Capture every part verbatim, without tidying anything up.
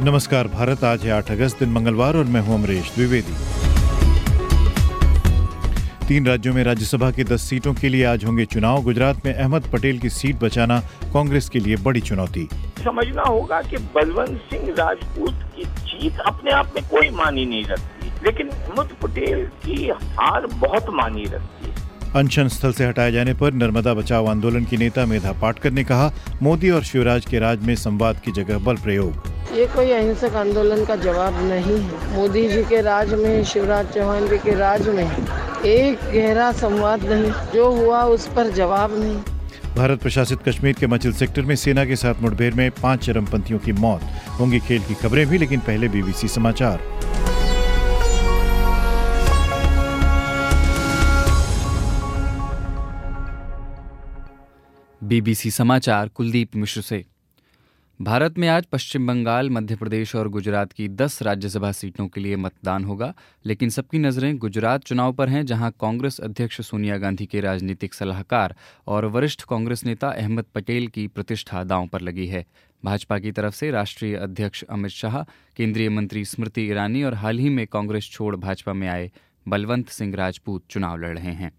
नमस्कार भारत, आज है आठ अगस्त दिन मंगलवार और मैं हूं अमरीश द्विवेदी। तीन राज्यों में राज्यसभा की दस सीटों के लिए आज होंगे चुनाव। गुजरात में अहमद पटेल की सीट बचाना कांग्रेस के लिए बड़ी चुनौती। समझना होगा कि बलवंत सिंह राजपूत की जीत अपने आप में कोई मानी नहीं रखती, लेकिन अहमद पटेल की हार बहुत मानी रखती है। अनशन स्थल से हटाए जाने पर नर्मदा बचाओ आंदोलन की नेता मेधा पाटकर ने कहा, मोदी और शिवराज के राज में संवाद की जगह बल प्रयोग। ये कोई अहिंसक आंदोलन का जवाब नहीं है। मोदी जी के राज में, शिवराज चौहान जी के राज में एक गहरा संवाद नहीं, जो हुआ उस पर जवाब नहीं। भारत प्रशासित कश्मीर के मचिल सेक्टर में सेना के साथ मुठभेड़ में पांच चरमपंथियों की मौत। होंगी खेल की खबरें भी, लेकिन पहले बीबीसी समाचार। बीबीसी समाचार कुलदीप मिश्र से। भारत में आज पश्चिम बंगाल, मध्य प्रदेश और गुजरात की दस राज्यसभा सीटों के लिए मतदान होगा, लेकिन सबकी नज़रें गुजरात चुनाव पर हैं, जहां कांग्रेस अध्यक्ष सोनिया गांधी के राजनीतिक सलाहकार और वरिष्ठ कांग्रेस नेता अहमद पटेल की प्रतिष्ठा दांव पर लगी है। भाजपा की तरफ से राष्ट्रीय अध्यक्ष अमित शाह, केंद्रीय मंत्री स्मृति ईरानी और हाल ही में कांग्रेस छोड़ भाजपा में आए बलवंत सिंह राजपूत चुनाव लड़ रहे हैं।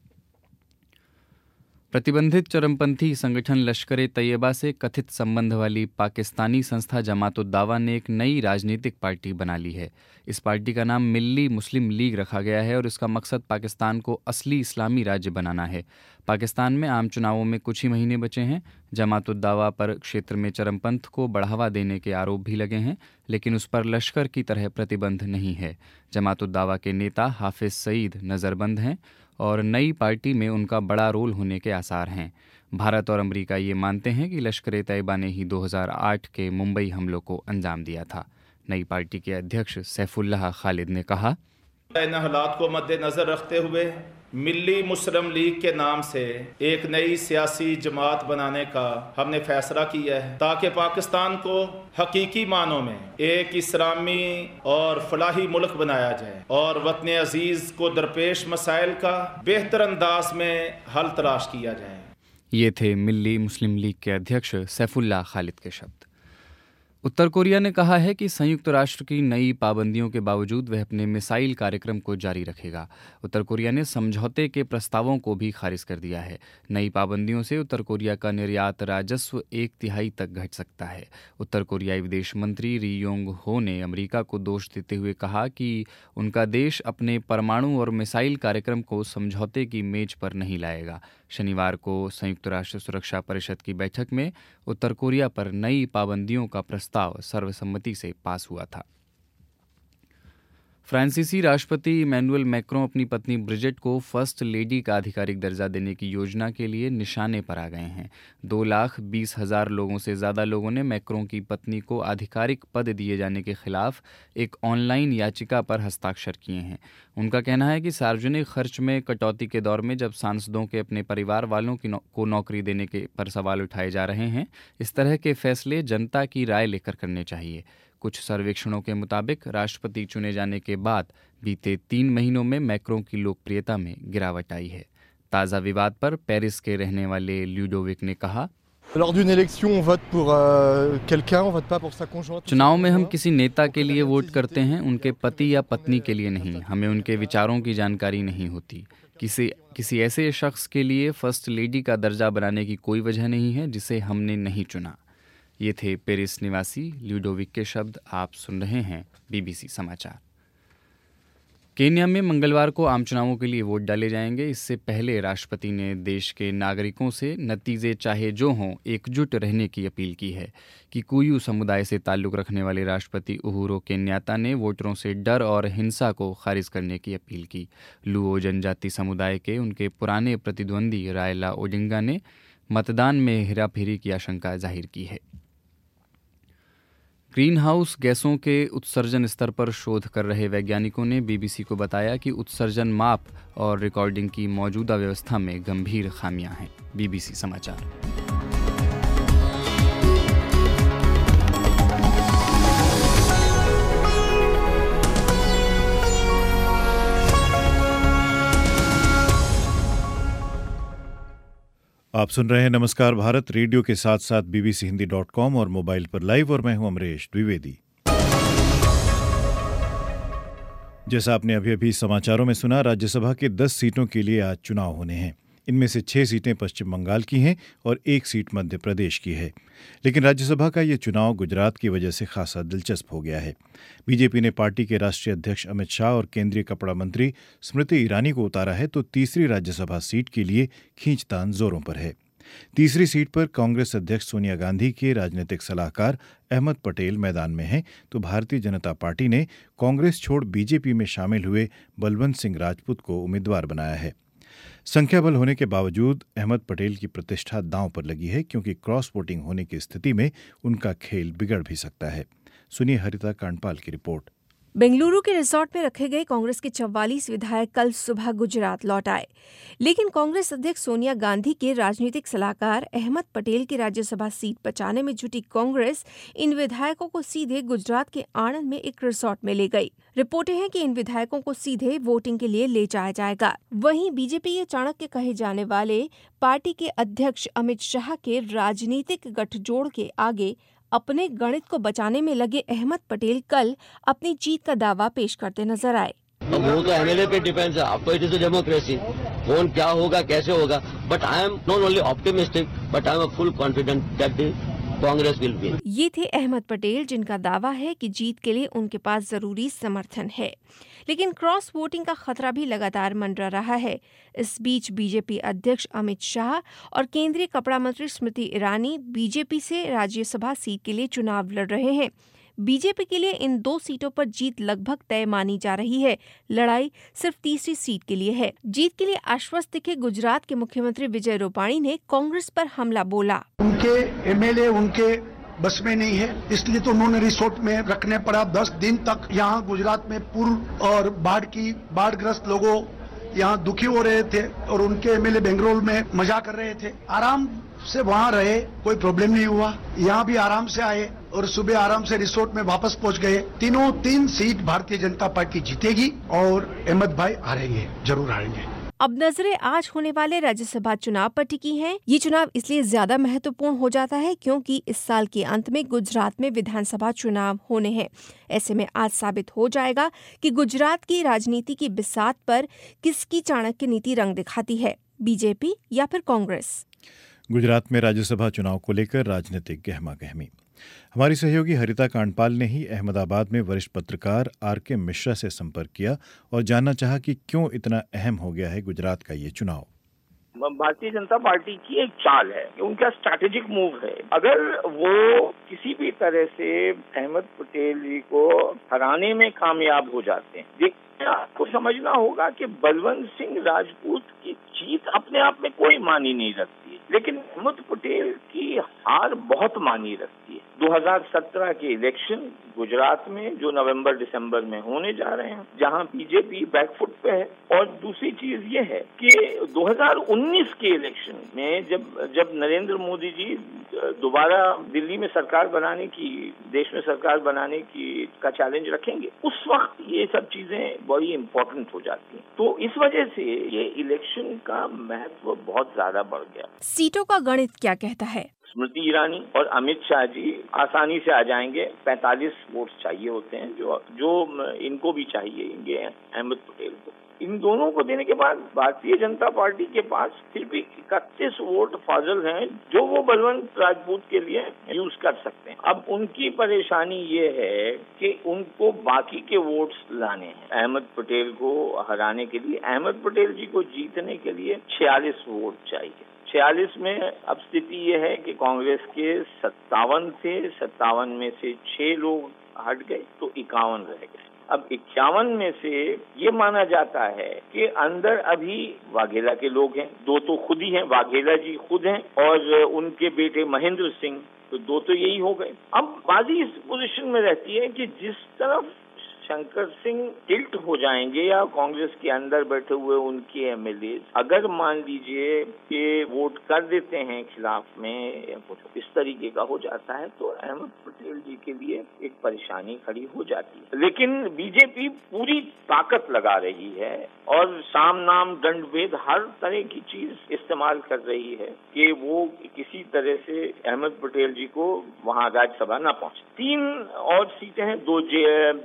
प्रतिबंधित चरमपंथी संगठन लश्कर-ए तैयबा से कथित संबंध वाली पाकिस्तानी संस्था जमात-उद-दावा ने एक नई राजनीतिक पार्टी बना ली है। इस पार्टी का नाम मिल्ली मुस्लिम लीग रखा गया है और इसका मकसद पाकिस्तान को असली इस्लामी राज्य बनाना है। पाकिस्तान में आम चुनावों में कुछ ही महीने बचे हैं। जमात-उद-दावा पर क्षेत्र में चरमपंथ को बढ़ावा देने के आरोप भी लगे हैं, लेकिन उस पर लश्कर की तरह प्रतिबंध नहीं है। जमात-उद-दावा के नेता हाफिज सईद नज़रबंद हैं और नई पार्टी में उनका बड़ा रोल होने के आसार हैं। भारत और अमेरिका ये मानते हैं कि लश्कर-ए-तैयबा ने ही दो हज़ार आठ के मुंबई हमलों को अंजाम दिया था। नई पार्टी के अध्यक्ष सैफुल्लाह खालिद ने कहा, इन हालात को मद्देनजर रखते हुए मिल्ली मुस्लिम लीग के नाम से एक नई सियासी जमात बनाने का हमने फैसला किया है, ताकि पाकिस्तान को हकीकी मानों में एक इस्लामी और फलाही मुल्क बनाया जाए और वतन अजीज को दरपेश मसाइल का बेहतर अंदाज में हल तलाश किया जाए। ये थे मिल्ली मुस्लिम लीग के अध्यक्ष सैफुल्लाह खालिद के शब्द। उत्तर कोरिया ने कहा है कि संयुक्त राष्ट्र की नई पाबंदियों के बावजूद वह अपने मिसाइल कार्यक्रम को जारी रखेगा। उत्तर कोरिया ने समझौते के प्रस्तावों को भी खारिज कर दिया है। नई पाबंदियों से उत्तर कोरिया का निर्यात राजस्व एक तिहाई तक घट सकता है। उत्तर कोरियाई विदेश मंत्री री योंग हो ने अमेरिका को दोष देते हुए कहा कि उनका देश अपने परमाणु और मिसाइल कार्यक्रम को समझौते की मेज पर नहीं लाएगा। शनिवार को संयुक्त राष्ट्र सुरक्षा परिषद की बैठक में उत्तर कोरिया पर नई पाबंदियों का प्रस्ताव सर्वसम्मति से पास हुआ था। फ्रांसीसी राष्ट्रपति इमैनुअल मैक्रों अपनी पत्नी ब्रिजेट को फर्स्ट लेडी का आधिकारिक दर्जा देने की योजना के लिए निशाने पर आ गए हैं। दो लाख बीस हजार लोगों से ज़्यादा लोगों ने मैक्रों की पत्नी को आधिकारिक पद दिए जाने के खिलाफ एक ऑनलाइन याचिका पर हस्ताक्षर किए हैं। उनका कहना है कि सार्वजनिक खर्च में कटौती के दौर में जब सांसदों के अपने परिवार वालों की नौ, को नौकरी देने के पर सवाल उठाए जा रहे हैं, इस तरह के फैसले जनता की राय लेकर करने चाहिए। कुछ सर्वेक्षणों के मुताबिक राष्ट्रपति चुने जाने के बाद बीते तीन महीनों में मैक्रों की लोकप्रियता में गिरावट आई है। ताज़ा विवाद पर पेरिस के रहने वाले ल्यूडोविक ने कहा, चुनाव में हम किसी नेता के लिए वोट करते हैं, उनके पति या पत्नी के लिए नहीं। हमें उनके विचारों की जानकारी नहीं होती। किसी किसी ऐसे शख्स के लिए फर्स्ट लेडी का दर्जा बनाने की कोई वजह नहीं है जिसे हमने नहीं चुना। ये थे पेरिस निवासी ल्यूडोविक के शब्द। आप सुन रहे हैं बीबीसी समाचार। केन्या में मंगलवार को आम चुनावों के लिए वोट डाले जाएंगे। इससे पहले राष्ट्रपति ने देश के नागरिकों से नतीजे चाहे जो हों एकजुट रहने की अपील की है। किकुयू समुदाय से ताल्लुक़ रखने वाले राष्ट्रपति उहुरू केन्यात्ता ने वोटरों से डर और हिंसा को खारिज करने की अपील की। लुओ जनजाति समुदाय के उनके पुराने प्रतिद्वंदी रायला ओडिंगा ने मतदान में हेराफेरी की आशंका जाहिर की है। ग्रीन हाउस गैसों के उत्सर्जन स्तर पर शोध कर रहे वैज्ञानिकों ने बीबीसी को बताया कि उत्सर्जन माप और रिकॉर्डिंग की मौजूदा व्यवस्था में गंभीर खामियां हैं। बीबीसी समाचार। आप सुन रहे हैं नमस्कार भारत, रेडियो के साथ साथ बीबीसी हिंदी डॉट कॉम और मोबाइल पर लाइव, और मैं हूं अमरीश द्विवेदी। जैसा आपने अभी अभी समाचारों में सुना, राज्यसभा के दस सीटों के लिए आज चुनाव होने हैं। इनमें से छह सीटें पश्चिम बंगाल की हैं और एक सीट मध्य प्रदेश की है। लेकिन राज्यसभा का ये चुनाव गुजरात की वजह से खासा दिलचस्प हो गया है। बीजेपी ने पार्टी के राष्ट्रीय अध्यक्ष अमित शाह और केंद्रीय कपड़ा मंत्री स्मृति ईरानी को उतारा है, तो तीसरी राज्यसभा सीट के लिए खींचतान जोरों पर है। तीसरी सीट पर कांग्रेस अध्यक्ष सोनिया गांधी के राजनीतिक सलाहकार अहमद पटेल मैदान में हैं, तो भारतीय जनता पार्टी ने कांग्रेस छोड़ बीजेपी में शामिल हुए बलवंत सिंह राजपूत को उम्मीदवार बनाया है। संख्याबल होने के बावजूद अहमद पटेल की प्रतिष्ठा दांव पर लगी है, क्योंकि क्रॉस वोटिंग होने की स्थिति में उनका खेल बिगड़ भी सकता है। सुनिए हरिता कांडपाल की रिपोर्ट। बेंगलुरु के रिसोर्ट में रखे गए कांग्रेस के चौवालीस विधायक कल सुबह गुजरात लौट आए, लेकिन कांग्रेस अध्यक्ष सोनिया गांधी के राजनीतिक सलाहकार अहमद पटेल की राज्यसभा सीट बचाने में जुटी कांग्रेस इन विधायकों को सीधे गुजरात के आणंद में एक रिसोर्ट में ले गई। रिपोर्टें हैं कि इन विधायकों को सीधे वोटिंग के लिए ले जाया जाएगा। वहीं बीजेपी के चाणक्य कहे जाने वाले पार्टी के अध्यक्ष अमित शाह के राजनीतिक गठजोड़ के आगे अपने गणित को बचाने में लगे अहमद पटेल कल अपनी जीत का दावा पेश करते नजर आए। अब वो तो एमएलए पे डिपेंड्स है। आपको इट इज डेमोक्रेसी, कौन क्या होगा कैसे होगा, but I am not only optimistic but I am full confident that the Congress will win. ये थे अहमद पटेल, जिनका दावा है कि जीत के लिए उनके पास जरूरी समर्थन है, लेकिन क्रॉस वोटिंग का खतरा भी लगातार मंडरा रहा है। इस बीच बीजेपी अध्यक्ष अमित शाह और केंद्रीय कपड़ा मंत्री स्मृति ईरानी बीजेपी से राज्यसभा सीट के लिए चुनाव लड़ रहे हैं। बीजेपी के लिए इन दो सीटों पर जीत लगभग तय मानी जा रही है। लड़ाई सिर्फ तीसरी सीट के लिए है। जीत के लिए आश्वस्त दिखे गुजरात के मुख्यमंत्री विजय रूपाणी ने कांग्रेस पर हमला बोला। उनके एमएलए उनके बस में नहीं है, इसलिए तो उन्होंने रिसोर्ट में रखने पड़ा। दस दिन तक यहाँ गुजरात में पूर्व और बाढ़ की बाढ़ग्रस्त लोगों यहाँ दुखी हो रहे थे और उनके एमएलए बेंगलुरु में मजा कर रहे थे। आराम से वहाँ रहे, कोई प्रॉब्लम नहीं हुआ। यहाँ भी आराम से आए और सुबह आराम से रिसोर्ट में वापस पहुँच गए। तीनों तीन सीट भारतीय जनता पार्टी जीतेगी और अहमद भाई हारेंगे, जरूर हारेंगे। अब नजरें आज होने वाले राज्यसभा चुनाव पर टिकी हैं। ये चुनाव इसलिए ज्यादा महत्वपूर्ण हो जाता है क्योंकि इस साल के अंत में गुजरात में विधानसभा चुनाव होने हैं। ऐसे में आज साबित हो जाएगा कि गुजरात की राजनीति की बिसात पर किसकी चाणक्य नीति रंग दिखाती है, बीजेपी या फिर कांग्रेस। गुजरात में राज्यसभा चुनाव को लेकर राजनीतिक गहमा गहमी। हमारी सहयोगी हरिता कांडपाल ने ही अहमदाबाद में वरिष्ठ पत्रकार आर के मिश्रा से संपर्क किया और जानना चाहा कि क्यों इतना अहम हो गया है गुजरात का ये चुनाव। भारतीय जनता पार्टी की एक चाल है, उनका स्ट्रैटेजिक मूव है। अगर वो किसी भी तरह से अहमद पटेल जी को हराने में कामयाब हो जाते हैं, देखिए आपको समझना होगा कि बलवंत सिंह राजपूत की जीत अपने आप में कोई मानी नहीं रखती, लेकिन अहमद पटेल की हार बहुत मानी रखती है। दो हज़ार सत्रह के इलेक्शन गुजरात में जो नवंबर दिसंबर में होने जा रहे हैं, जहां बीजेपी बैकफुट पे है, और दूसरी चीज ये है कि दो हज़ार उन्नीस के इलेक्शन में जब जब नरेंद्र मोदी जी दोबारा दिल्ली में सरकार बनाने की, देश में सरकार बनाने की का चैलेंज रखेंगे, उस वक्त ये सब चीजें बड़ी इम्पोर्टेंट हो जाती हैं। तो इस वजह से ये इलेक्शन का महत्व बहुत ज्यादा बढ़ गया। सीटों का गणित क्या कहता है? स्मृति ईरानी और अमित शाह जी आसानी से आ जाएंगे। पैंतालीस वोट चाहिए होते हैं, जो जो इनको भी चाहिए ये अहमद पटेल को। इन दोनों को देने के बाद भारतीय जनता पार्टी के पास फिर भी इकतीस वोट फाजल हैं, जो वो बलवंत राजपूत के लिए यूज कर सकते हैं। अब उनकी परेशानी ये है कि उनको बाकी के वोट्स लाने हैं अहमद पटेल को हराने के लिए। अहमद पटेल जी को जीतने के लिए छियालीस वोट चाहिए। छियालीस में अब स्थिति ये है कि कांग्रेस के सत्तावन थे, सत्तावन में से छह लोग हट गए तो इक्यावन रह गए। अब इक्यावन में से ये माना जाता है कि अंदर अभी वाघेला के लोग हैं, दो तो खुद ही हैं, वाघेला जी खुद हैं और उनके बेटे महेंद्र सिंह, तो दो तो यही हो गए। अब बाजी इस पोजीशन में रहती है कि जिस तरफ शंकर सिंह टिल्ट हो जाएंगे या कांग्रेस के अंदर बैठे हुए उनके एमएलए अगर मान लीजिए कि वोट कर देते हैं खिलाफ में या कुछ इस तरीके का हो जाता है, तो अहमद पटेल जी के लिए एक परेशानी खड़ी हो जाती है। लेकिन बीजेपी पूरी ताकत लगा रही है और साम नाम दंड भेद हर तरह की चीज इस्तेमाल कर रही है कि वो किसी तरह से अहमद पटेल जी को वहां राज्यसभा न पहुंचे। तीन और सीटें हैं, दो दो हैं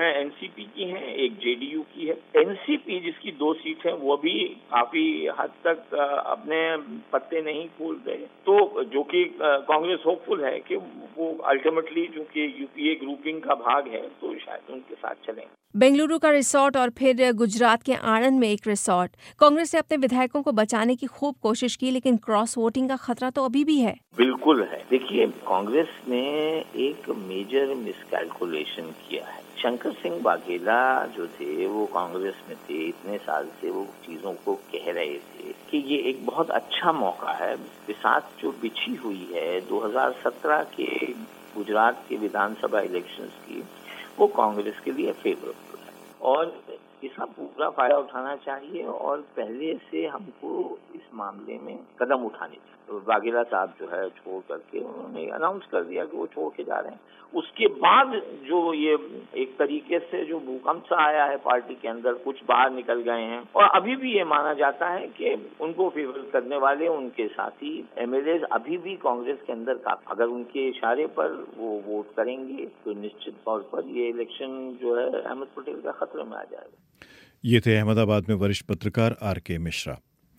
एनसीपी की हैं, एक जेडीयू की है। एनसीपी जिसकी दो सीट हैं वो भी काफी हद तक अपने पत्ते नहीं खोल रहे, तो जो कि कांग्रेस होपफुल है कि वो अल्टीमेटली चूंकि यूपीए ग्रुपिंग का भाग है तो शायद उनके साथ चलें। बेंगलुरु का रिसोर्ट और फिर गुजरात के आणंद में एक रिसोर्ट। कांग्रेस ने अपने विधायकों को बचाने की खूब कोशिश की, लेकिन क्रॉस वोटिंग का खतरा तो अभी भी है। बिल्कुल है। देखिए, कांग्रेस ने एक मेजर मिसकैलकुलेशन किया है। शंकर सिंह वाघेला जो थे वो कांग्रेस में थे, इतने साल से वो चीजों को कह रहे थे कि ये एक बहुत अच्छा मौका है। साथ जो बिछी हुई है दो हज़ार सत्रह के गुजरात के विधानसभा इलेक्शंस की, वो कांग्रेस के लिए फेवरेबल है और इसका पूरा फायदा उठाना चाहिए और पहले से हमको इस मामले में कदम उठाने चाहिए। तो वाघेला साहब जो है छोड़ करके उन्होंने अनाउंस कर दिया कि वो छोड़ के जा रहे हैं। उसके बाद जो ये एक तरीके से जो भूकंप सा आया है पार्टी के अंदर, कुछ बाहर निकल गए हैं और अभी भी ये माना जाता है कि उनको फेवर करने वाले उनके साथी एमएलए अभी भी कांग्रेस के अंदर का, अगर उनके इशारे पर वो वोट करेंगे तो निश्चित तौर पर ये इलेक्शन जो है अहमद पटेल का खतरे में आ जाएगा। ये थे अहमदाबाद में वरिष्ठ पत्रकार आर के मिश्रा।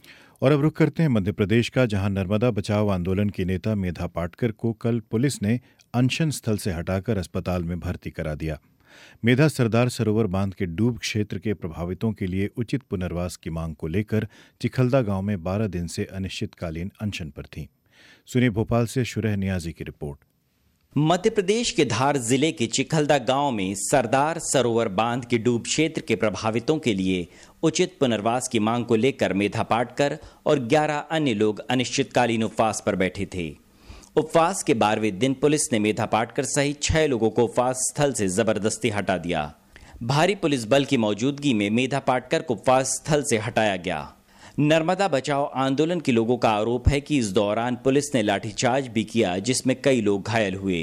और अब रुख करते हैं मध्य प्रदेश का, जहां नर्मदा बचाओ आंदोलन की नेता मेधा पाटकर को कल पुलिस ने अनशन स्थल से हटाकर अस्पताल में भर्ती करा दिया। मेधा सरदार सरोवर बांध के डूब क्षेत्र के प्रभावितों के लिए उचित पुनर्वास की मांग को लेकर चिखलदा गांव में बारह दिन से अनिश्चितकालीन अनशन पर थीं। सुनिए भोपाल से शुरह नियाजी की रिपोर्ट। मध्य प्रदेश के धार जिले के चिखलदा गांव में सरदार सरोवर बांध के डूब क्षेत्र के प्रभावितों के लिए उचित पुनर्वास की मांग को लेकर मेधा पाटकर और ग्यारह अन्य लोग अनिश्चितकालीन उपवास पर बैठे थे। उपवास के बारहवें दिन पुलिस ने मेधा पाटकर सहित छह लोगों को उपवास स्थल से जबरदस्ती हटा दिया। भारी पुलिस बल की मौजूदगी में मेधा पाटकर को उपवास स्थल से हटाया गया। नर्मदा बचाओ आंदोलन के लोगों का आरोप है कि इस दौरान पुलिस ने लाठीचार्ज भी किया, जिसमें कई लोग घायल हुए।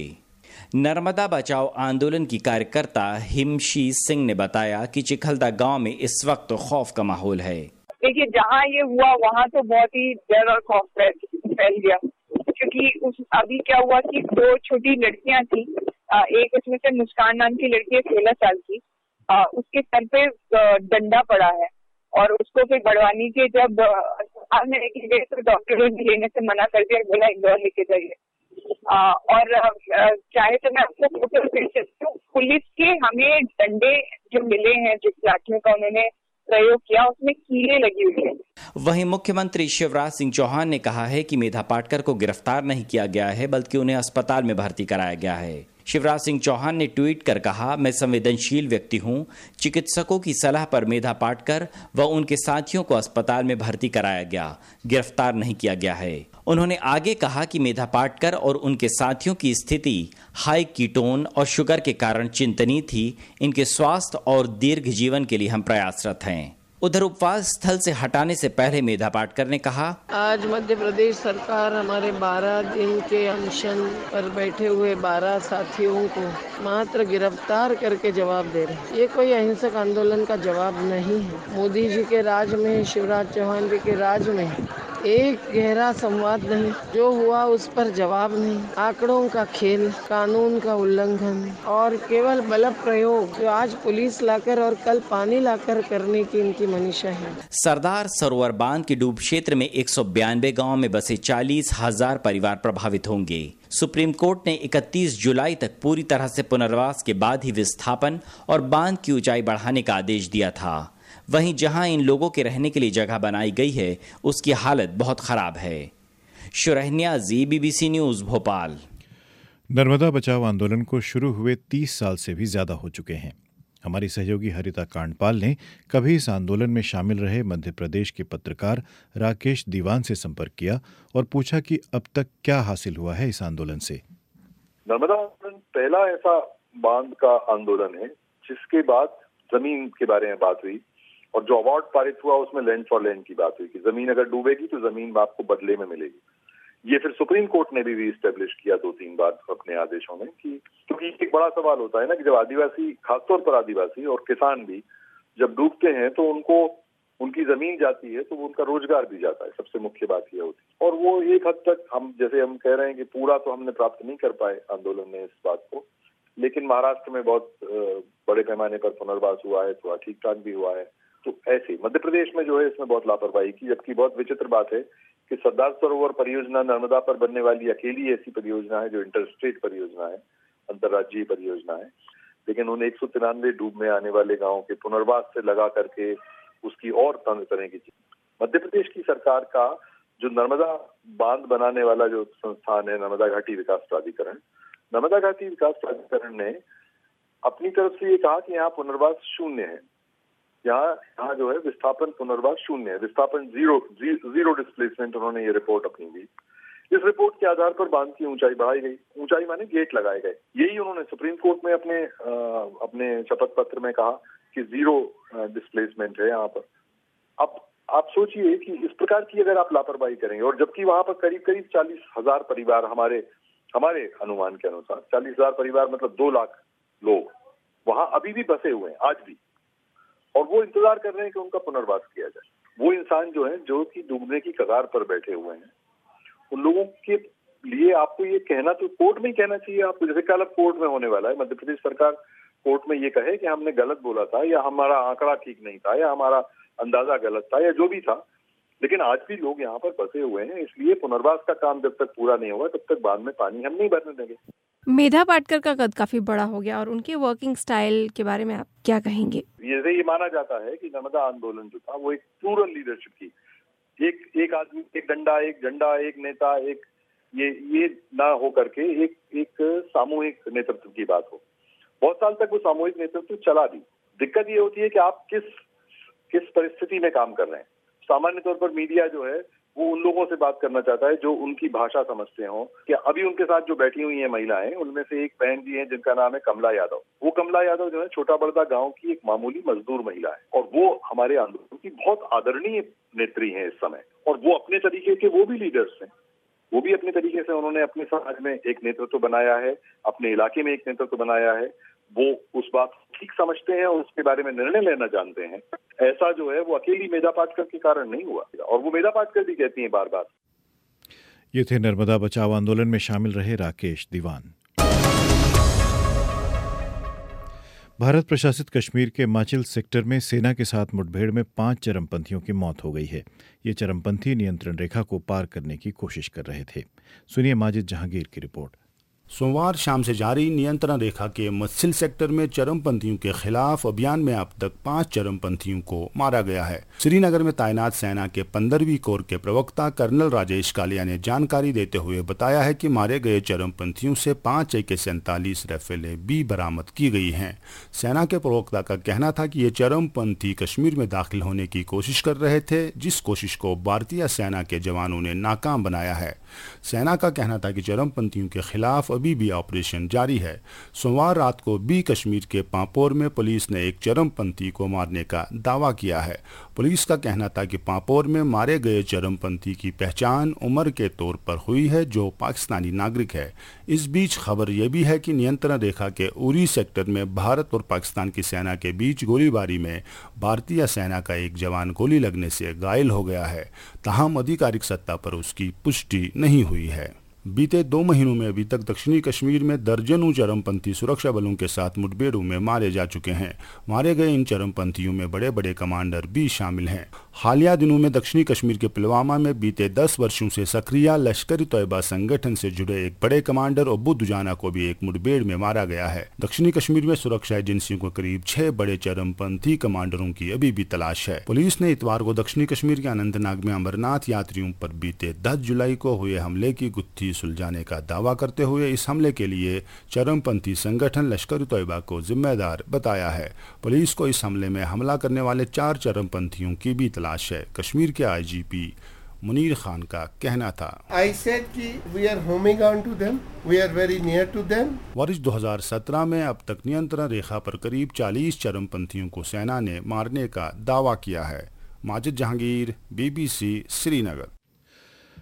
नर्मदा बचाओ आंदोलन की कार्यकर्ता हिमशी सिंह ने बताया कि चिखलदा गांव में इस वक्त खौफ का माहौल है। देखिए, जहां ये हुआ वहां तो बहुत ही डर और खौफ फैल गया, क्योंकि उस अभी क्या हुआ कि दो छोटी लड़कियां थी, एक उसमें से मुस्कान नाम की लड़की है सोलह साल की, उसके सर पे डंडा पड़ा है और उसको फिर बड़वानी के जब अस्पताल में लेके गए तो डॉक्टरों ने लेने से मना कर दिया, बोला इंदौर लेके जाइए। और चाहे तो मैं आपको फोटो भेज सकती हूँ। पुलिस के हमें डंडे जो मिले हैं, जिस लाठियों का उन्होंने प्रयोग किया, उसमें कीले लगी हुई है। वहीं मुख्यमंत्री शिवराज सिंह चौहान ने कहा है कि मेधा पाटकर को गिरफ्तार नहीं किया गया है, बल्कि उन्हें अस्पताल में भर्ती कराया गया है। शिवराज सिंह चौहान ने ट्वीट कर कहा, मैं संवेदनशील व्यक्ति हूं। चिकित्सकों की सलाह पर मेधा पाटकर व उनके साथियों को अस्पताल में भर्ती कराया गया, गिरफ्तार नहीं किया गया है। उन्होंने आगे कहा कि मेधा पाटकर और उनके साथियों की स्थिति हाई कीटोन और शुगर के कारण चिंतनीय थी। इनके स्वास्थ्य और दीर्घ जीवन के लिए हम प्रयासरत हैं। उधर उपवास स्थल से हटाने से पहले मेधा पाटकर ने कहा, आज मध्य प्रदेश सरकार हमारे बारह दिन के अनशन पर बैठे हुए बारह साथियों को मात्र गिरफ्तार करके जवाब दे रहे हैं। ये कोई अहिंसक आंदोलन का जवाब नहीं है। मोदी जी के राज में, शिवराज चौहान जी के राज में एक गहरा संवाद नहीं, जो हुआ उस पर जवाब नहीं, आंकड़ों का खेल, कानून का उल्लंघन और केवल बल प्रयोग जो आज पुलिस लाकर और कल पानी लाकर करने की इनकी मनीषा है। सरदार सरोवर बांध के डूब क्षेत्र में एक सौ बयानबे गाँव में बसे चालीस हजार परिवार प्रभावित होंगे। सुप्रीम कोर्ट ने इकतीस जुलाई तक पूरी तरह से पुनर्वास के बाद ही विस्थापन और बांध की ऊंचाई बढ़ाने का आदेश दिया था। वहीं जहां इन लोगों के रहने के लिए जगह बनाई गई है, उसकी हालत बहुत खराब है। Shurah Niazi, BBC news, Bhopal. नर्मदा बचाओ आंदोलन को शुरू हुए तीस साल से भी ज्यादा हो चुके हैं। हमारी सहयोगी हरिता कांडपाल ने कभी इस आंदोलन में शामिल रहे मध्य प्रदेश के पत्रकार राकेश दीवान से संपर्क किया और पूछा कि अब तक क्या हासिल हुआ है इस आंदोलन से। नर्मदा आंदोलन पहला ऐसा बांध का आंदोलन है जिसके बाद जमीन के बारे में बात हुई और जो अवार्ड पारित हुआ उसमें लैंड फॉर लैंड की बात हुई कि जमीन अगर डूबेगी तो जमीन आपको बदले में मिलेगी। ये फिर सुप्रीम कोर्ट ने भी, भी इस्टेब्लिश किया दो तीन बार अपने आदेशों में कि क्योंकि एक बड़ा सवाल होता है ना कि जब आदिवासी, खासतौर पर आदिवासी और किसान भी जब डूबते हैं तो उनको उनकी जमीन जाती है तो उनका रोजगार भी जाता है। सबसे मुख्य बात यह होती है। और वो एक हद तक हम जैसे हम कह रहे हैं कि पूरा तो हमने प्राप्त नहीं कर पाए आंदोलन में इस बात को, लेकिन महाराष्ट्र में बहुत बड़े पैमाने पर पुनर्वास हुआ है, थोड़ा ठीक ठाक भी हुआ है। तो ऐसे मध्य प्रदेश में जो है इसमें बहुत लापरवाही की, जबकि बहुत विचित्र बात है कि सरदार सरोवर परियोजना नर्मदा पर बनने वाली अकेली ऐसी परियोजना है जो इंटरस्टेट परियोजना है, अंतर्राज्यीय परियोजना है, लेकिन उन एक सौ तिरानवे डूब में आने वाले गाँव के पुनर्वास से लगा करके उसकी और तरह तरह की चीज। मध्य प्रदेश की सरकार का जो नर्मदा बांध बनाने वाला जो संस्थान है, नर्मदा घाटी विकास प्राधिकरण, नर्मदा घाटी विकास प्राधिकरण ने अपनी तरफ से ये कहा कि यहाँ पुनर्वास शून्य है, यहाँ यहाँ जो है विस्थापन पुनर्वास शून्य है, विस्थापन जीरो जी, जीरो डिस्प्लेसमेंट, उन्होंने ये रिपोर्ट अपनी दी। इस रिपोर्ट के आधार पर बांध की ऊंचाई बढ़ाई गई, ऊंचाई माने गेट लगाए गए। यही उन्होंने सुप्रीम कोर्ट में अपने आ, अपने शपथ पत्र में कहा कि जीरो डिस्प्लेसमेंट है यहाँ पर। अब आप सोचिए कि इस प्रकार की अगर आप लापरवाही करेंगे, और जबकि वहां पर करीब करीब चालीस हजार परिवार, हमारे हमारे अनुमान के अनुसार चालीस हजार परिवार मतलब दो लाख लोग वहां अभी भी बसे हुए हैं आज भी, और वो इंतजार कर रहे हैं कि उनका पुनर्वास किया जाए। वो इंसान जो है जो कि डूबने की कगार पर बैठे हुए हैं, उन लोगों के लिए आपको ये कहना तो कोर्ट में ही कहना चाहिए आपको, जैसे कल अब कोर्ट में होने वाला है, मध्य प्रदेश सरकार कोर्ट में ये कहे कि हमने गलत बोला था, या हमारा आंकड़ा ठीक नहीं था, या हमारा अंदाजा गलत था, या जो भी था, लेकिन आज भी लोग यहाँ पर बसे हुए हैं, इसलिए पुनर्वास का काम जब तक पूरा नहीं होगा तब तक बाद में पानी हम नहीं भरने देंगे। मेधा पाटकर का कद काफी बड़ा हो गया, और उनके वर्किंग स्टाइल के बारे में आप क्या कहेंगे? ये ये माना जाता है कि नर्मदा आंदोलन जो था वो एक प्लूरल लीडरशिप की, एक एक आदमी, एक डंडा, एक झंडा, एक नेता, एक ये ये ना हो करके एक एक सामूहिक नेतृत्व की बात हो। बहुत साल तक वो सामूहिक नेतृत्व चला भी। दिक्कत ये होती है कि आप किस किस परिस्थिति में काम कर रहे हैं। सामान्य तौर पर मीडिया जो है वो उन लोगों से बात करना चाहता है जो उनकी भाषा समझते हो। कि अभी उनके साथ जो बैठी हुई हैं महिलाएं, उनमें से एक बहन जी हैं जिनका नाम है कमला यादव। वो कमला यादव जो है छोटा बड़दा गांव की एक मामूली मजदूर महिला है, और वो हमारे आंदोलन की बहुत आदरणीय नेत्री हैं इस समय, और वो अपने तरीके के वो भी लीडर्स हैं। वो भी अपने तरीके से उन्होंने अपने समाज में एक नेतृत्व बनाया है, अपने इलाके में एक नेतृत्व बनाया है। वो उस बात ठीक समझते हैं और उसके बारे में निर्णय लेना जानते हैं। ऐसा जो है वो अकेली मेधा पाटकर के कारण नहीं हुआ, और वो मेधा पाटकर भी कहती हैं बार बार। ये थे नर्मदा बचाओ आंदोलन में शामिल रहे राकेश दीवान। भारत प्रशासित कश्मीर के माचिल सेक्टर में सेना के साथ मुठभेड़ में पांच चरमपंथियों की मौत हो गई है। ये चरमपंथी नियंत्रण रेखा को पार करने की कोशिश कर रहे थे। सुनिए माजिद जहांगीर की रिपोर्ट। सोमवार शाम से जारी नियंत्रण रेखा के मत्सिल सेक्टर में चरमपंथियों के खिलाफ अभियान में अब तक पांच चरमपंथियों को मारा गया है। श्रीनगर में तैनात सेना के पंद्रहवीं कोर के प्रवक्ता कर्नल राजेश कालिया ने जानकारी देते हुए बताया है कि मारे गए चरमपंथियों से पांच ए के सैंतालीस राइफलें भी बरामद की गई हैं। सेना के प्रवक्ता का कहना था कि ये चरमपंथी कश्मीर में दाखिल होने की कोशिश कर रहे थे, जिस कोशिश को भारतीय सेना के जवानों ने नाकाम बनाया है। सेना का कहना था कि चरमपंथियों के खिलाफ अभी भी ऑपरेशन जारी है। सोमवार रात को भी कश्मीर के पापोर में पुलिस ने एक चरमपंथी को मारने का दावा किया है। पुलिस का कहना था कि पापोर में मारे गए चरमपंथी की पहचान उमर के तौर पर हुई है, जो पाकिस्तानी नागरिक है। इस बीच खबर यह भी है कि नियंत्रण रेखा के उरी सेक्टर में भारत और पाकिस्तान की सेना के बीच गोलीबारी में भारतीय सेना का एक जवान गोली लगने से घायल हो गया है। ताहम आधिकारिक सत्ता पर उसकी पुष्टि नहीं हुई है। बीते दो महीनों में अभी तक दक्षिणी कश्मीर में दर्जनों चरमपंथी सुरक्षा बलों के साथ मुठभेड़ों में मारे जा चुके हैं। मारे गए इन चरमपंथियों में बड़े बड़े कमांडर भी शामिल हैं। हालिया दिनों में दक्षिणी कश्मीर के पुलवामा में बीते दस वर्षों से सक्रिय लश्कर तैयबा संगठन से जुड़े एक बड़े कमांडर अब्बू दुजाना को भी एक मुठभेड़ में मारा गया है। दक्षिणी कश्मीर में सुरक्षा एजेंसियों को करीब छह बड़े चरमपंथी कमांडरों की अभी भी तलाश है। पुलिस ने इतवार को दक्षिणी कश्मीर के अनंतनाग में अमरनाथ यात्रियों पर बीते दस जुलाई को हुए हमले की गुत्थी सुलझाने का दावा करते हुए इस हमले के लिए चरमपंथी संगठन लश्कर तैयबा को जिम्मेदार बताया है। पुलिस को इस हमले में हमला करने वाले चार चरमपंथियों की भी तलाश है। कश्मीर के आईजीपी मुनीर खान का कहना था, I said कि we are homing on to them, we are very near to them. वर्ष दो हज़ार सत्रह में अब तक नियंत्रण रेखा पर करीब चालीस चरमपंथियों को सेना ने मारने का दावा किया है। माजिद जहांगीर, बीबीसी, श्रीनगर।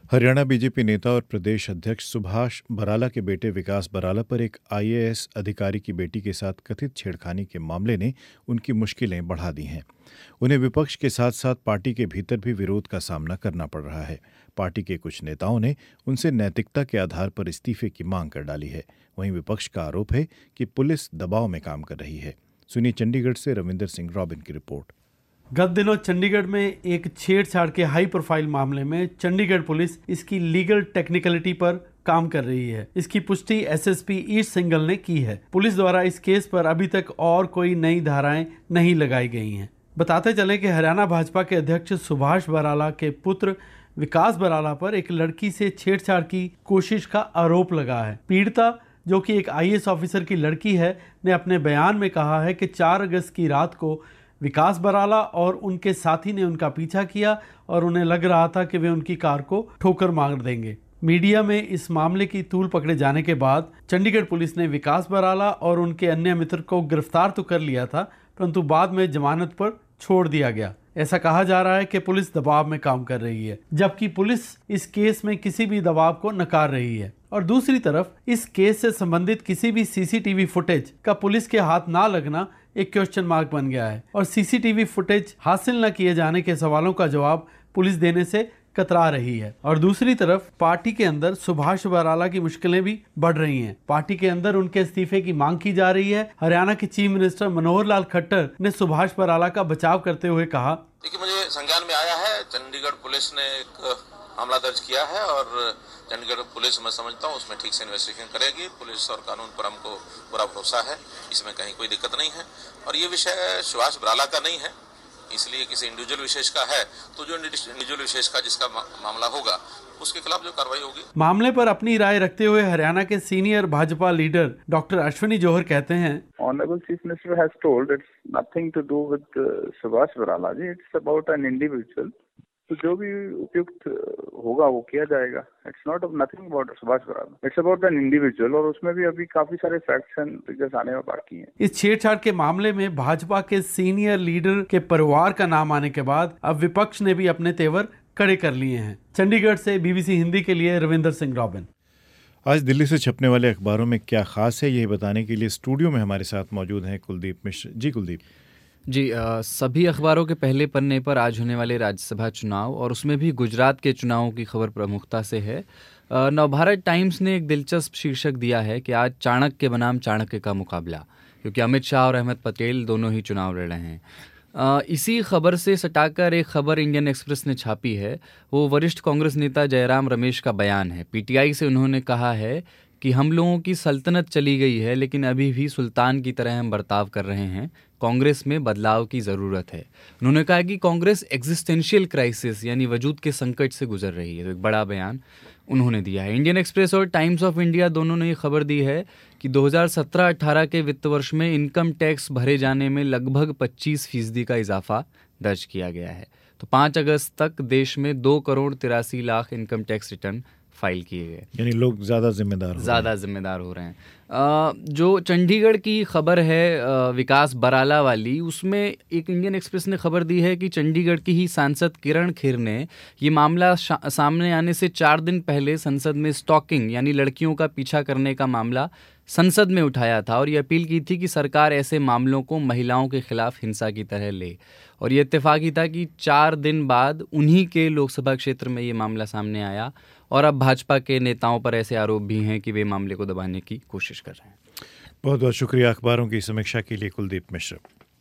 हरियाणा बीजेपी नेता और प्रदेश अध्यक्ष सुभाष बराला के बेटे विकास बराला पर एक आईएएस अधिकारी की बेटी के साथ कथित छेड़खानी के मामले ने उनकी मुश्किलें बढ़ा दी हैं। उन्हें विपक्ष के साथ साथ पार्टी के भीतर भी विरोध का सामना करना पड़ रहा है। पार्टी के कुछ नेताओं ने उनसे नैतिकता के आधार पर इस्तीफे की मांग कर डाली है। वहीं विपक्ष का आरोप है कि पुलिस दबाव में काम कर रही है। सुनिए चंडीगढ़ से रविंदर सिंह रॉबिन की रिपोर्ट। गत दिनों चंडीगढ़ में एक छेड़छाड़ के हाई प्रोफाइल मामले में चंडीगढ़ पुलिस इसकी लीगल टेक्निकलिटी पर काम कर रही है। इसकी पुष्टि एसएसपी ईस्ट सिंगल ने की है। पुलिस द्वारा इस केस पर अभी तक और कोई नई धाराएं नहीं लगाई गई हैं। बताते चले कि हरियाणा भाजपा के अध्यक्ष सुभाष बराला के पुत्र विकास बराला पर एक लड़की से छेड़छाड़ की कोशिश का आरोप लगा है। पीड़िता, जो कि एक आईएएस ऑफिसर की लड़की है, ने अपने बयान में कहा है कि चार अगस्त की रात को विकास बराला और उनके साथी ने उनका पीछा किया और उन्हें लग रहा था कि वे उनकी कार को ठोकर मार देंगे। मीडिया में इस मामले की तूल पकड़े जाने के बाद चंडीगढ़ पुलिस ने विकास बराला और उनके अन्य मित्र को गिरफ्तार तो कर लिया था, परंतु बाद में जमानत पर छोड़ दिया गया। ऐसा कहा जा रहा है कि पुलिस दबाव में काम कर रही है, जबकि पुलिस इस केस में किसी भी दबाव को नकार रही है। और दूसरी तरफ इस केस से संबंधित किसी भी सीसीटीवी फुटेज का पुलिस के हाथ ना लगना एक क्वेश्चन मार्क बन गया है और सीसीटीवी फुटेज हासिल न किए जाने के सवालों का जवाब पुलिस देने से कतरा रही है। और दूसरी तरफ पार्टी के अंदर सुभाष बराला की मुश्किलें भी बढ़ रही हैं। पार्टी के अंदर उनके इस्तीफे की मांग की जा रही है। हरियाणा के चीफ मिनिस्टर मनोहर लाल खट्टर ने सुभाष बराला का बचाव करते हुए कहा, देखिए, मुझे संज्ञान में आया है, चंडीगढ़ पुलिस ने एक मामला दर्ज किया है और चंडीगढ़ पुलिस, मैं समझता हूँ, उसमें ठीक से इन्वेस्टिगेशन करेगी। पुलिस और कानून पर हमको पूरा भरोसा है, इसमें कहीं कोई दिक्कत नहीं है। और ये विषय सुभाष बराला का नहीं है, इसलिए किसी इंडिविजुअल विशेष का है, तो जो इंडिविजुअल विशेष का जिसका मामला होगा उसके खिलाफ जो कार्रवाई होगी। मामले पर अपनी राय रखते हुए हरियाणा के senior Bhajpa leader doctor Ashwini Johar कहते हैं, honourable chief minister has told it's nothing to do with Subhash Barala ji, it's about an individual. तो जो भी उपयुक्त होगा वो किया जाएगा। It's not nothing about Subhash Barala, it's about an individual. और उसमें भी अभी काफी सारे फैक्ट्स एंड फिगर्स आने में बाकी हैं। इस छेड़छाड़ के मामले में भाजपा के सीनियर लीडर के परिवार का नाम आने के बाद अब विपक्ष ने भी अपने तेवर कड़े कर लिए हैं। चंडीगढ़ से बीबीसी हिंदी के लिए रविंदर सिंह रॉबिन। आज दिल्ली से छपने वाले अखबारों में क्या खास है, यही बताने के लिए स्टूडियो में हमारे साथ मौजूद हैं कुलदीप मिश्र जी। कुलदीप जी, आ, सभी अखबारों के पहले पन्ने पर आज होने वाले राज्यसभा चुनाव और उसमें भी गुजरात के चुनावों की खबर प्रमुखता से है। नवभारत टाइम्स ने एक दिलचस्प शीर्षक दिया है कि आज चाणक्य बनाम चाणक्य का मुकाबला, क्योंकि अमित शाह और अहमद पटेल दोनों ही चुनाव लड़ रहे हैं। आ, इसी खबर से सटाकर एक खबर इंडियन एक्सप्रेस ने छापी है। वो वरिष्ठ कांग्रेस नेता जयराम रमेश का बयान है। पीटीआई से उन्होंने कहा है कि हम लोगों की सल्तनत चली गई है, लेकिन अभी भी सुल्तान की तरह हम बर्ताव कर रहे हैं। कांग्रेस में बदलाव की ज़रूरत है। उन्होंने कहा कि कांग्रेस एग्जिस्टेंशियल क्राइसिस यानी वजूद के संकट से गुजर रही है। तो एक बड़ा बयान उन्होंने दिया है। इंडियन एक्सप्रेस और टाइम्स ऑफ इंडिया दोनों ने ये खबर दी है कि दो हज़ार सत्रह अठारह के वित्त वर्ष में इनकम टैक्स भरे जाने में लगभग पच्चीस फीसदी का इजाफा दर्ज किया गया है। तो पाँच अगस्त तक देश में दो करोड़ तिरासी lakh income tax return file किए गए, यानी लोग ज़्यादा जिम्मेदार ज़्यादा जिम्मेदार हो रहे हैं। आ, जो चंडीगढ़ की खबर है आ, विकास बराला वाली, उसमें एक इंडियन एक्सप्रेस ने खबर दी है कि चंडीगढ़ की ही सांसद किरण खेर ने ये मामला सामने आने से चार दिन पहले संसद में स्टॉकिंग यानी लड़कियों का पीछा करने का मामला संसद में उठाया था और ये अपील की थी कि सरकार ऐसे मामलों को महिलाओं के खिलाफ हिंसा की तरह ले। और ये इत्तेफाकी था कि चार दिन बाद उन्हीं के लोकसभा क्षेत्र में ये मामला सामने आया और अब भाजपा के नेताओं पर ऐसे आरोप भी हैं कि वे मामले को दबाने की कोशिश कर रहे हैं। बहुत बहुत शुक्रिया अखबारों की समीक्षा के लिए कुलदीप मिश्र।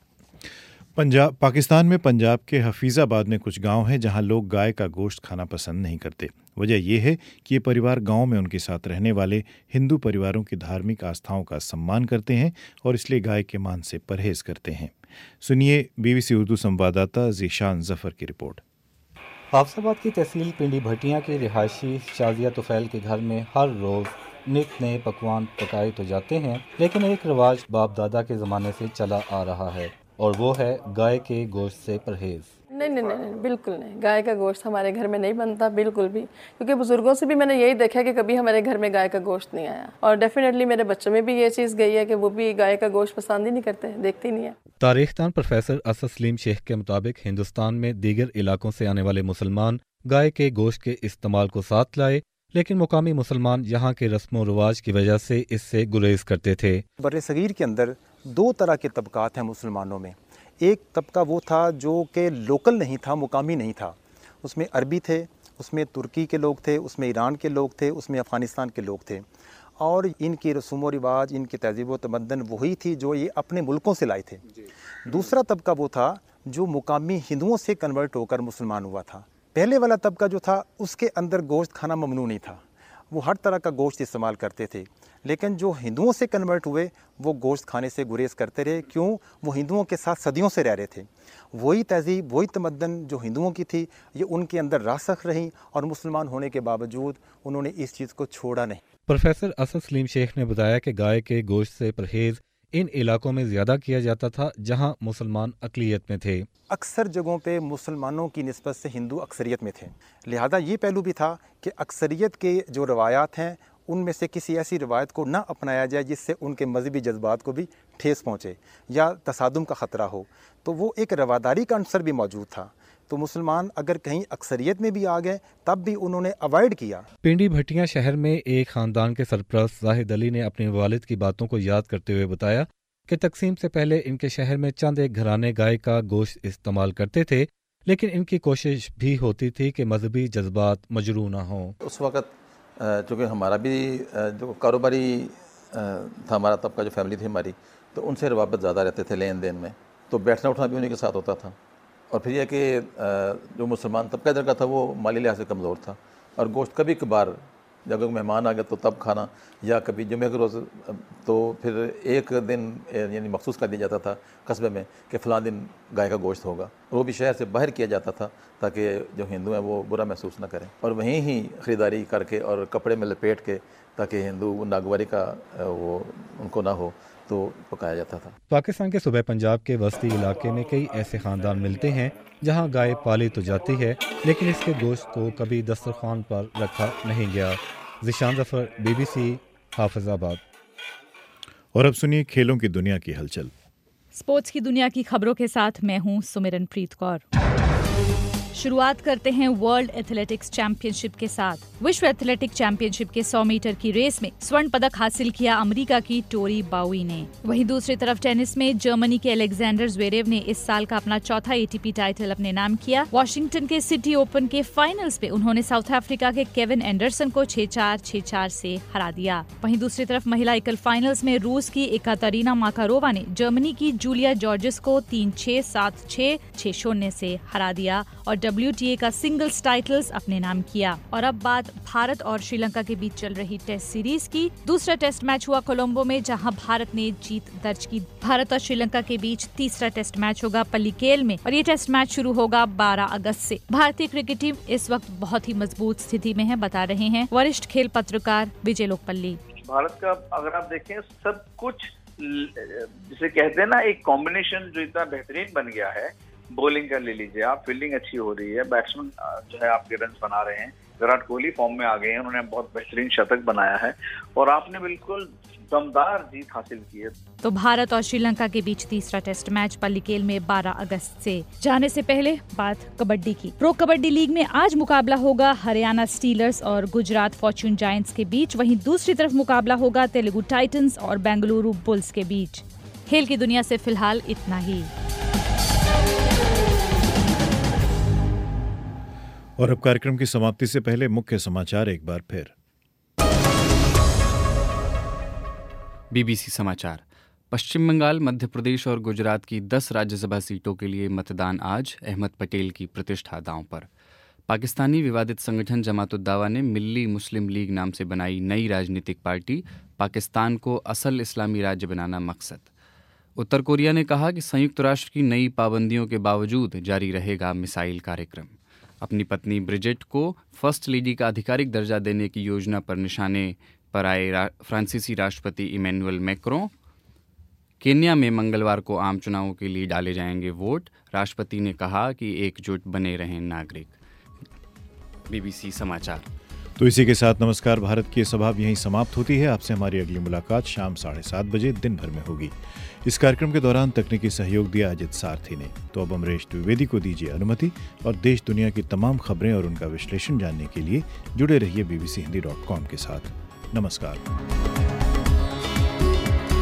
पंजाब पाकिस्तान में पंजाब के हफीज़ाबाद में कुछ गांव हैं जहां लोग गाय का गोश्त खाना पसंद नहीं करते। वजह यह है कि ये परिवार गांव में उनके साथ रहने वाले हिंदू परिवारों की धार्मिक आस्थाओं का सम्मान करते हैं और इसलिए गाय के मांस से परहेज करते हैं। सुनिए बीबीसी उर्दू संवाददाता ज़ीशान जफर की रिपोर्ट। हाफसाबाद की तहसील पिंडी भटिया के रिहायशी शाजिया तुफैल के घर में हर रोज़ नित नए पकवान पकाए तो जाते हैं, लेकिन एक रिवाज बाप दादा के ज़माने से चला आ रहा है और वो है गाय के गोश्त से परहेज। नहीं नहीं नहीं नहीं बिल्कुल नहीं, गाय का गोश्त हमारे घर में नहीं बनता बिल्कुल भी, क्योंकि बुजुर्गों से भी मैंने यही देखा कि कभी हमारे घर में गाय का गोश्त नहीं आया, और डेफिनेटली मेरे बच्चों में भी ये चीज़ गई है कि वो भी गाय का गोश्त पसंद ही नहीं करते, देखते ही नहीं है। तारीखदान प्रोफेसर असद सलीम शेख के मुताबिक हिंदुस्तान में दीगर इलाकों से आने वाले मुसलमान गाय के गोश्त के इस्तेमाल को साथ लाए, लेकिन मुकामी मुसलमान यहाँ के रस्म व रिवाज की वजह से इससे गुरेज करते थे। बर्र-ए-सगीर के अंदर दो तरह के तबकात हैं मुसलमानों में। एक तबका वो था जो कि लोकल नहीं था, मुकामी नहीं था, उसमें अरबी थे, उसमें तुर्की के लोग थे, उसमें ईरान के लोग थे, उसमें अफ़गानिस्तान के लोग थे, और इनकी रसूम व रिवाज, इनकी तहज़ीब व तमद्दन वही थी जो ये अपने मुल्कों से लाए थे। दूसरा तबका वो था जो मुकामी हिंदुओं से कन्वर्ट होकर मुसलमान हुआ था। पहले वाला तबका जो था उसके अंदर गोश्त खाना ममनू नहीं था, वो हर तरह का गोश्त इस्तेमाल करते थे, लेकिन जो हिंदुओं से कन्वर्ट हुए वो गोश्त खाने से गुरेज करते रहे। क्यों? वो हिंदुओं के साथ सदियों से रह रहे थे, वही तहज़ीब वही तमद्दन जो हिंदुओं की थी ये उनके अंदर रासख रही, और मुसलमान होने के बावजूद उन्होंने इस चीज़ को छोड़ा नहीं। प्रोफेसर असद सलीम शेख ने बताया कि गाय के गोश्त से परहेज़ इन इलाकों में ज़्यादा किया जाता था जहां मुसलमान अक़लियत में थे। अक्सर जगहों पे मुसलमानों की निस्बत से हिंदू अक्सरियत में थे, लिहाजा ये पहलू भी था कि अक्सरियत के जो रवायात हैं उनमें से किसी ऐसी रवायत को ना अपनाया जाए जिससे उनके मजहबी जज्बात को भी ठेस पहुँचे या तसादुम का ख़तरा हो, तो वो एक रवादारी का अंसर भी मौजूद था। तो मुसलमान अगर कहीं अक्सरियत में भी आ गए तब भी उन्होंने अवॉइड किया। पिंडी भटिया शहर में एक ख़ानदान के सरपरस्त जाहिद अली ने अपने वालिद की बातों को याद करते हुए बताया कि तकसीम से पहले इनके शहर में चंद एक घराने गाय का गोश्त इस्तेमाल करते थे, लेकिन इनकी कोशिश भी होती थी कि मजहबी जज्बात मजरू ना हों। उस वक़्त चूँकि हमारा भी जो कारोबारी था, हमारा तबका जो फैमिली थी हमारी, तो उनसे रवाबत ज़्यादा रहते थे लेन देन में, तो बैठना उठना भी उन्हीं के साथ होता था। और फिर यह कि जो मुसलमान तबका इधर का था वो माली लिहाज से कमज़ोर था, और गोश्त कभी कभार जब कोई मेहमान आ गया तो तब खाना, या कभी जुमे के रोज़ तो फिर एक दिन यानी मखसूस कर दिया जाता था कस्बे में कि फ़लाँ दिन गाय का गोश्त होगा, वो भी शहर से बाहर किया जाता था ताकि जो हिंदू हैं वो बुरा महसूस ना करें, और वहीं ही ख़रीदारी करके और कपड़े में लपेट के ताकि हिंदू नागवारी का वो उनको ना हो तो पकाया जाता था। पाकिस्तान के सूबे पंजाब के वस्ती इलाके में कई ऐसे ख़ानदान मिलते हैं जहां गाय पाली तो जाती है, लेकिन इसके गोश्त को कभी दस्तरखान पर रखा नहीं गया। ज़िशान ज़फ़र, बीबीसी, हाफिज़ाबाद। और अब सुनिए खेलों की दुनिया की हलचल। स्पोर्ट्स की दुनिया की खबरों के साथ मैं हूं सुमिरन प्रीत कौर। शुरुआत करते हैं वर्ल्ड एथलेटिक्स चैंपियनशिप के साथ। विश्व एथलेटिक चैंपियनशिप के सौ मीटर की रेस में स्वर्ण पदक हासिल किया अमेरिका की टोरी बाउई ने। वहीं दूसरी तरफ टेनिस में जर्मनी के अलेक्जेंडर ज़्वेरेव ने इस साल का अपना चौथा एटीपी टाइटल अपने नाम किया। वॉशिंगटन के सिटी ओपन के फाइनल्स में उन्होंने साउथ अफ्रीका के केविन एंडरसन को छह चार छह चार से हरा दिया। वहीं दूसरी तरफ महिला एकल फाइनल्स में रूस की एकातेरिना माकारोवा ने जर्मनी की जूलिया जॉर्जिस को तीन छह सात छह छह शून्य से हरा दिया और डब्ल्यू टी ए का सिंगल्स टाइटल्स अपने नाम किया। और अब बात भारत और श्रीलंका के बीच चल रही टेस्ट सीरीज की। दूसरा टेस्ट मैच हुआ कोलंबो में, जहां भारत ने जीत दर्ज की। भारत और श्रीलंका के बीच तीसरा टेस्ट मैच होगा पल्लीकेल में, और ये टेस्ट मैच शुरू होगा बारह अगस्त से। भारतीय क्रिकेट टीम इस वक्त बहुत ही मजबूत स्थिति में है, बता रहे हैं वरिष्ठ खेल पत्रकार विजय लोकपल्ली। भारत का अगर आप देखें सब कुछ जिसे कहते हैं ना एक कॉम्बिनेशन जो इतना बेहतरीन बन गया है। बॉलिंग कर ले लीजिए आप, फील्डिंग अच्छी हो रही है, बैट्समैन जो है आपके रन बना रहे हैं, विराट कोहली फॉर्म में आ गए हैं, उन्होंने बहुत बेहतरीन शतक बनाया है और आपने बिल्कुल दमदार जीत हासिल की है। तो भारत और श्रीलंका के बीच तीसरा टेस्ट मैच पल्लीकेल में बारह अगस्त से। जाने से पहले बात कबड्डी की। प्रो कबड्डी लीग में आज मुकाबला होगा हरियाणा स्टीलर्स और गुजरात फॉर्च्यून जायंट्स के बीच। वहीं दूसरी तरफ मुकाबला होगा तेलुगु टाइटंस और बेंगलुरु बुल्स के बीच। खेल की दुनिया से फिलहाल इतना ही। और अब कार्यक्रम की समाप्ति से पहले मुख्य समाचार एक बार फिर। बीबीसी समाचार। पश्चिम बंगाल, मध्य प्रदेश और गुजरात की दस राज्यसभा सीटों के लिए मतदान आज। अहमद पटेल की प्रतिष्ठा दांव पर। पाकिस्तानी विवादित संगठन जमात-उद-दावा ने मिल्ली मुस्लिम लीग नाम से बनाई नई राजनीतिक पार्टी। पाकिस्तान को असल इस्लामी राज्य बनाना मकसद। उत्तर कोरिया ने कहा कि संयुक्त राष्ट्र की नई पाबंदियों के बावजूद जारी रहेगा मिसाइल कार्यक्रम। अपनी पत्नी ब्रिजेट को फर्स्ट लेडी का आधिकारिक दर्जा देने की योजना पर निशाने पर आए रा, फ्रांसीसी राष्ट्रपति इमैनुअल मैक्रों केन्या में मंगलवार को आम चुनावों के लिए डाले जाएंगे वोट। राष्ट्रपति ने कहा कि एकजुट बने रहें नागरिक। बीबीसी समाचार। तो इसी के साथ नमस्कार भारत की सभा यहीं समाप्त होती है। आपसे हमारी अगली मुलाकात शाम साढ़े सात बजे दिन भर में होगी। इस कार्यक्रम के दौरान तकनीकी सहयोग दिया अजित सारथी ने। तो अब अमरीश द्विवेदी को दीजिए अनुमति और देश दुनिया की तमाम खबरें और उनका विश्लेषण जानने के लिए जुड़े रहिए बीबीसी हिंदी डॉट कॉम के साथ। नमस्कार।